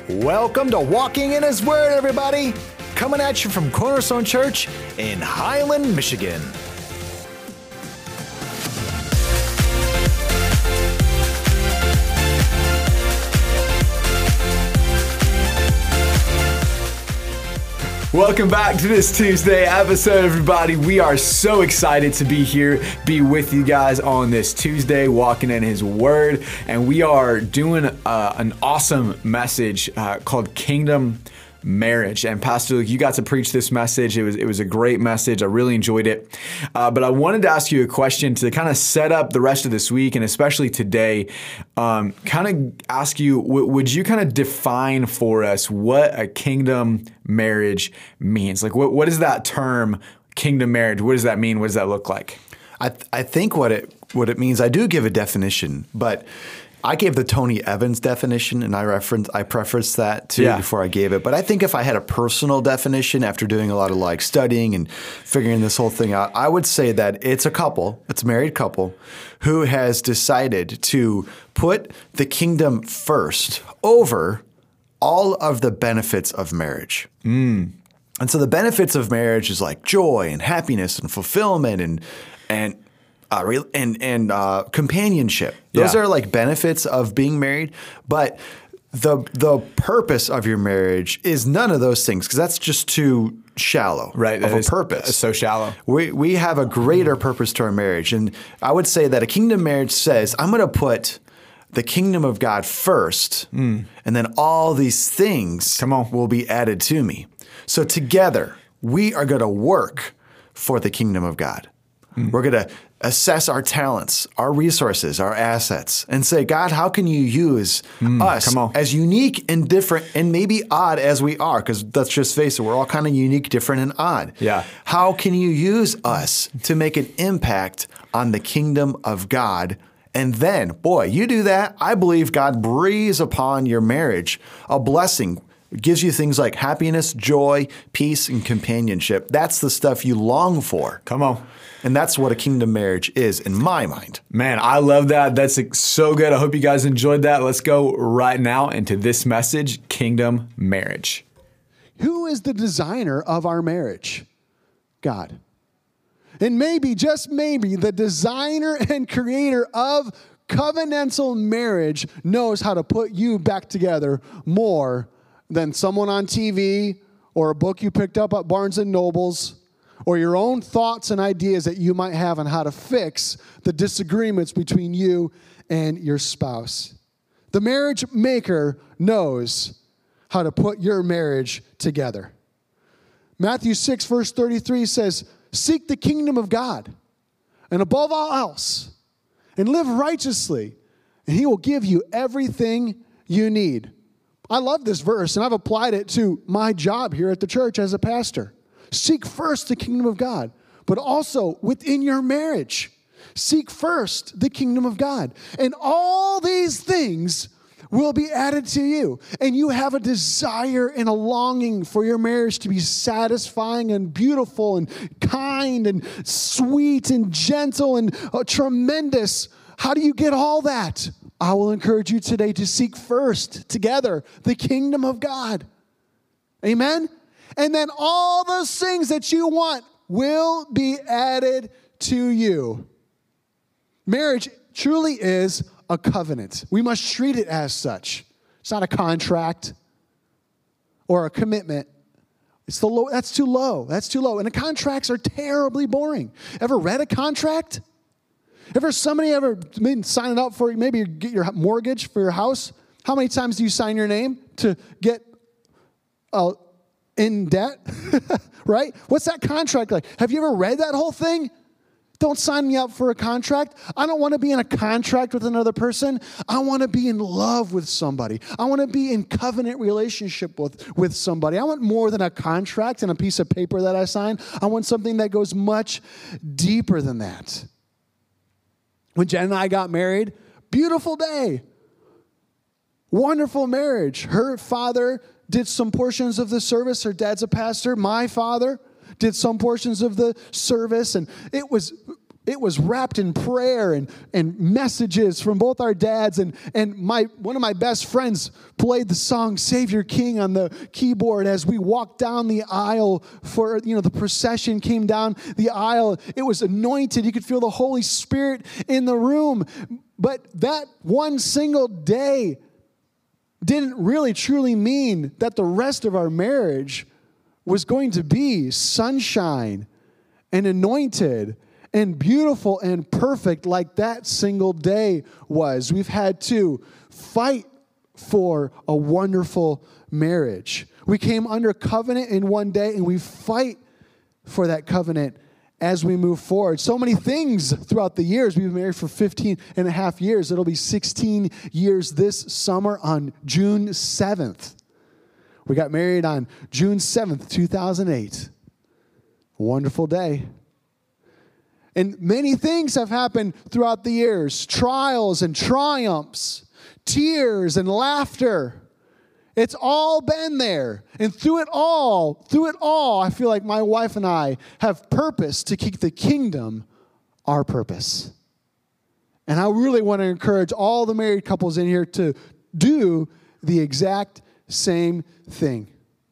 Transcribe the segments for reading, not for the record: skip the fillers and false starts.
Welcome to Walking in His Word, everybody. Coming at you from Cornerstone Church in Highland, Michigan. Welcome back to this Tuesday episode, everybody. We are so excited to be here, be with you guys on this Tuesday, walking in His Word. And we are doing an awesome message called Kingdom Marriage. And Pastor Luke, you got to preach this message. It was a great message. I really enjoyed it. But I wanted to ask you a question to kind of set up the rest of this week, and especially today, kind of ask you, would you kind of define for us what a kingdom marriage means? Like, what is that term, kingdom marriage? What does that mean? What does that look like? I think what it means, I do give a definition, but I gave the Tony Evans definition, and I preferenced that too before I gave it. But I think if I had a personal definition after doing a lot of studying and figuring this whole thing out, I would say that it's a married couple who has decided to put the kingdom first over all of the benefits of marriage. And so the benefits of marriage is like joy and happiness and fulfillment and companionship. Those are like benefits of being married, but the purpose of your marriage is none of those things, because that's just too shallow of a purpose. So shallow. We have a greater purpose to our marriage, and I would say that a kingdom marriage says, I'm going to put the kingdom of God first, and then all these things will be added to me. So together, we are going to work for the kingdom of God. We're going to assess our talents, our resources, our assets, and say, God, how can you use us as unique and different and maybe odd as we are? Because let's just face it, we're all kind of unique, different, and odd. Yeah. How can you use us to make an impact on the kingdom of God? And then, boy, you do that, I believe God breathes upon your marriage a blessing. It gives you things like happiness, joy, peace, and companionship. That's the stuff you long for. Come on. And that's what a kingdom marriage is in my mind. Man, I love that. That's so good. I hope you guys enjoyed that. Let's go right now into this message, Kingdom Marriage. Who is the designer of our marriage? God. And maybe, just maybe, the designer and creator of covenantal marriage knows how to put you back together more than someone on TV or a book you picked up at Barnes & Noble's, or your own thoughts and ideas that you might have on how to fix the disagreements between you and your spouse. The marriage maker knows how to put your marriage together. Matthew 6, verse 33 says, seek the kingdom of God, and above all else, and live righteously, and He will give you everything you need. I love this verse, and I've applied it to my job here at the church as a pastor. Seek first the kingdom of God, but also within your marriage. Seek first the kingdom of God. And all these things will be added to you. And you have a desire and a longing for your marriage to be satisfying and beautiful and kind and sweet and gentle and tremendous. How do you get all that? I will encourage you today to seek first together the kingdom of God. Amen? And then all those things that you want will be added to you. Marriage truly is a covenant. We must treat it as such. It's not a contract or a commitment. That's too low. That's too low. And the contracts are terribly boring. Ever read a contract? Somebody been signing up for maybe get your mortgage for your house? How many times do you sign your name to get in debt, right? What's that contract like? Have you ever read that whole thing? Don't sign me up for a contract. I don't want to be in a contract with another person. I want to be in love with somebody. I want to be in covenant relationship with somebody. I want more than a contract and a piece of paper that I sign. I want something that goes much deeper than that. When Jen and I got married, beautiful day. Wonderful marriage. Her father did some portions of the service. Her dad's a pastor. My father did some portions of the service. And it was it was wrapped in prayer and messages from both our dads. And one of my best friends played the song Savior King on the keyboard as we walked down the aisle for, the procession came down the aisle. It was anointed. You could feel the Holy Spirit in the room. But that one single day didn't really truly mean that the rest of our marriage was going to be sunshine and anointed and beautiful and perfect like that single day was. We've had to fight for a wonderful marriage. We came under covenant in one day, and we fight for that covenant as we move forward. So many things throughout the years. We've been married for 15 and a half years. It'll be 16 years this summer on June 7th. We got married on June 7th, 2008. Wonderful day. And many things have happened throughout the years. Trials and triumphs, tears and laughter. It's all been there. And through it all, I feel like my wife and I have purpose to keep the kingdom our purpose. And I really want to encourage all the married couples in here to do the exact same thing.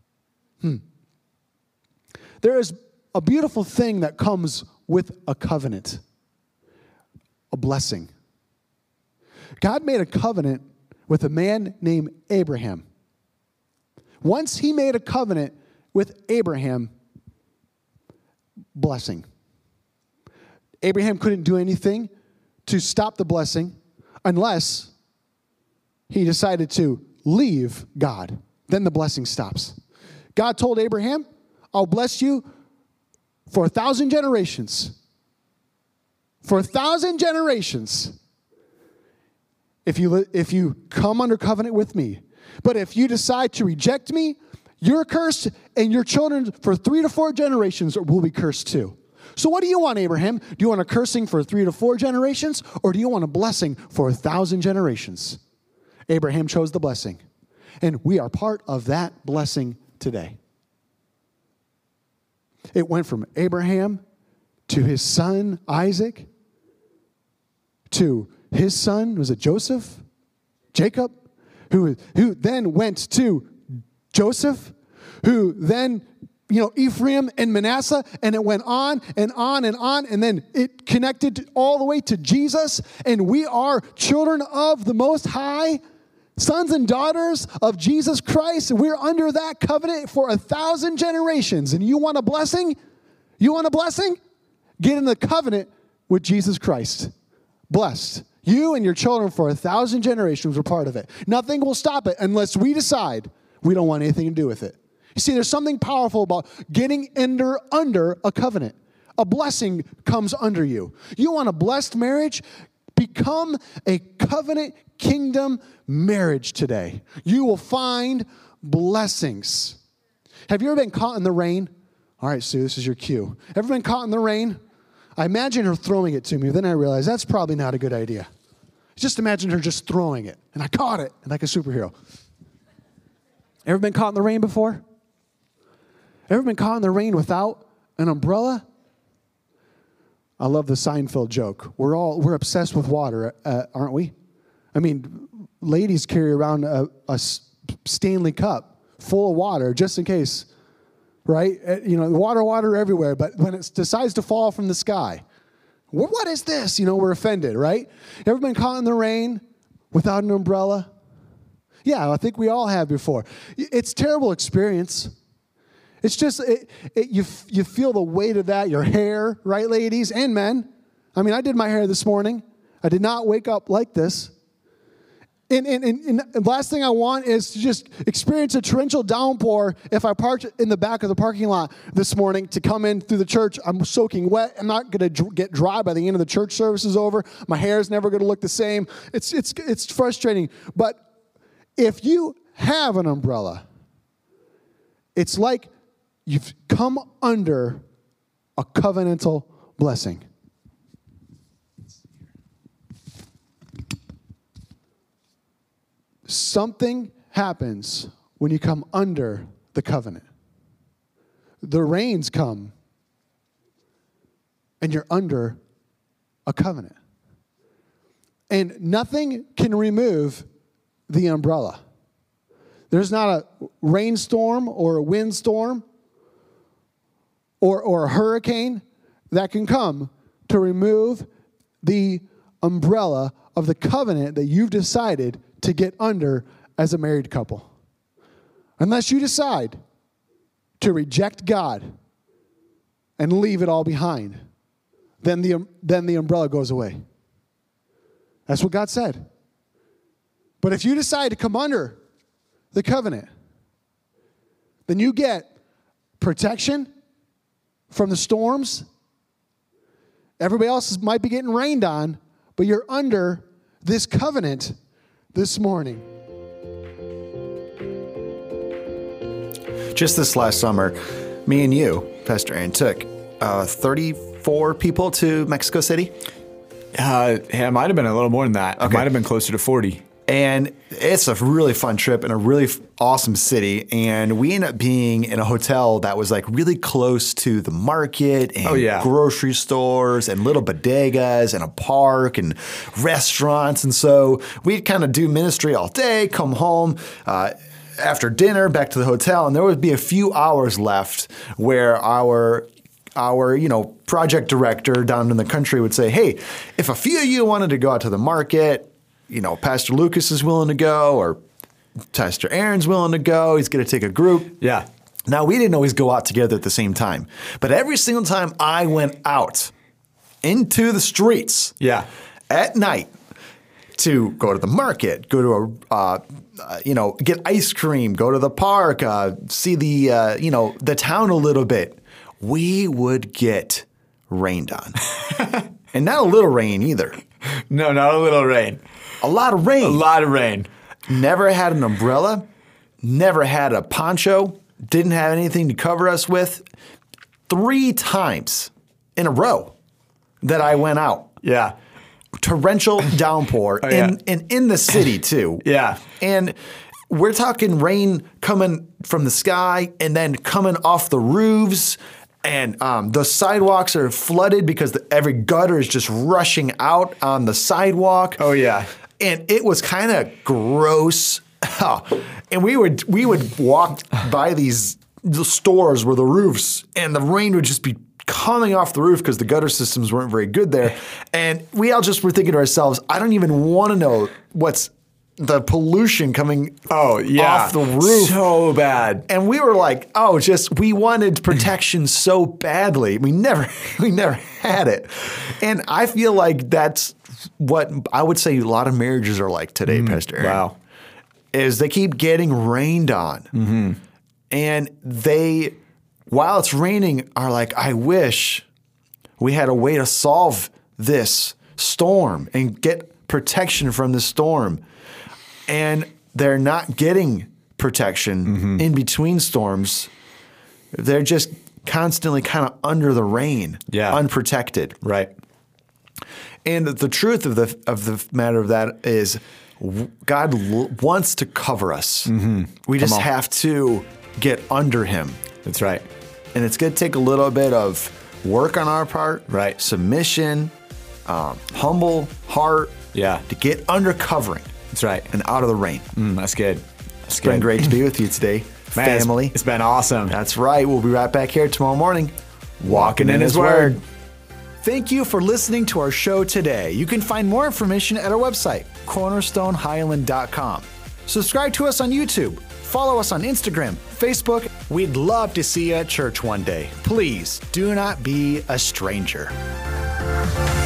There is a beautiful thing that comes with a covenant, a blessing. God made a covenant with a man named Abraham. Once he made a covenant with Abraham, blessing. Abraham couldn't do anything to stop the blessing unless he decided to leave God. Then the blessing stops. God told Abraham, I'll bless you for 1,000 generations. For 1,000 generations. If you come under covenant with me. But if you decide to reject me, you're cursed, and your children for 3 to 4 generations will be cursed too. So what do you want, Abraham? Do you want a cursing for 3 to 4 generations, or do you want a blessing for 1,000 generations? Abraham chose the blessing. And we are part of that blessing today. It went from Abraham to his son Isaac to his son, was it Joseph? Jacob, who then went to Joseph, who then, Ephraim and Manasseh, and it went on and on and on, and then it connected all the way to Jesus, and we are children of the Most High, sons and daughters of Jesus Christ, and we're under that covenant for 1,000 generations. And you want a blessing? You want a blessing? Get in the covenant with Jesus Christ. Blessed. You and your children for 1,000 generations are part of it. Nothing will stop it unless we decide we don't want anything to do with it. You see, there's something powerful about getting under a covenant. A blessing comes under you. You want a blessed marriage? Become a covenant kingdom marriage today. You will find blessings. Have you ever been caught in the rain? All right, Sue, this is your cue. Ever been caught in the rain? I imagine her throwing it to me. Then I realized that's probably not a good idea. Just imagine her just throwing it. And I caught it like a superhero. Ever been caught in the rain before? Ever been caught in the rain without an umbrella? I love the Seinfeld joke. We're obsessed with water, aren't we? I mean, ladies carry around a Stanley cup full of water just in case, right? Water everywhere. But when it decides to fall from the sky, what is this? We're offended, right? Ever been caught in the rain without an umbrella? Yeah, I think we all have before. It's a terrible experience. It's just, you feel the weight of that, your hair, right, ladies and men? I mean, I did my hair this morning. I did not wake up like this. And the last thing I want is to just experience a torrential downpour if I parked in the back of the parking lot this morning to come in through the church. I'm soaking wet. I'm not going to get dry by the end of the church service is over. My hair is never going to look the same. It's frustrating. But if you have an umbrella, it's like you've come under a covenantal blessing. Something happens when you come under the covenant. The rains come, and you're under a covenant. And nothing can remove the umbrella. There's not a rainstorm or a windstorm or a hurricane that can come to remove the umbrella of the covenant that you've decided to get under as a married couple. Unless you decide to reject God and leave it all behind, then the umbrella goes away. That's what God said. But if you decide to come under the covenant, then you get protection from the storms. Everybody else might be getting rained on, but you're under this covenant this morning. Just this last summer, me and you, Pastor Aaron, took 34 people to Mexico City. It might have been a little more than that. Okay. It might have been closer to 40. And it's a really fun trip and a really awesome city. And we ended up being in a hotel that was like really close to the market and grocery stores and little bodegas and a park and restaurants. And so we'd kind of do ministry all day, come home, after dinner, back to the hotel. And there would be a few hours left where our project director down in the country would say, hey, if a few of you wanted to go out to the market, Pastor Lucas is willing to go, or Pastor Aaron's willing to go. He's going to take a group. Yeah. Now, we didn't always go out together at the same time, but every single time I went out into the streets at night to go to the market, go to get ice cream, go to the park, see the town a little bit, we would get rained on. And not a little rain either. No, not a little rain. A lot of rain. A lot of rain. Never had an umbrella. Never had a poncho. Didn't have anything to cover us with. 3 times in a row that I went out. Yeah. Torrential downpour in the city too. Yeah. And we're talking rain coming from the sky and then coming off the roofs. And the sidewalks are flooded because every gutter is just rushing out on the sidewalk. Oh, yeah. And it was kind of gross. And we would walk by these stores where the roofs and the rain would just be coming off the roof because the gutter systems weren't very good there. And we all just were thinking to ourselves, I don't even want to know what's the pollution coming off the roof. So bad. And we were like, we wanted protection so badly. We never had it. And I feel like that's what I would say a lot of marriages are like today, Pastor Aaron. Wow. Is they keep getting rained on. Mm-hmm. And they, while it's raining, are like, I wish we had a way to solve this storm and get protection from the storm. And they're not getting protection in between storms. They're just constantly kind of under the rain, unprotected. Right. And the truth of the matter of that is God wants to cover us. Mm-hmm. We just have to get under him. That's right. And it's going to take a little bit of work on our part, right? Submission, humble heart, to get under covering. That's right. And out of the rain. That's good. It's been great to be with you today, family. It's been awesome. That's right. We'll be right back here tomorrow morning, walking in his word. Thank you for listening to our show today. You can find more information at our website, cornerstonehighland.com. Subscribe to us on YouTube. Follow us on Instagram, Facebook. We'd love to see you at church one day. Please do not be a stranger.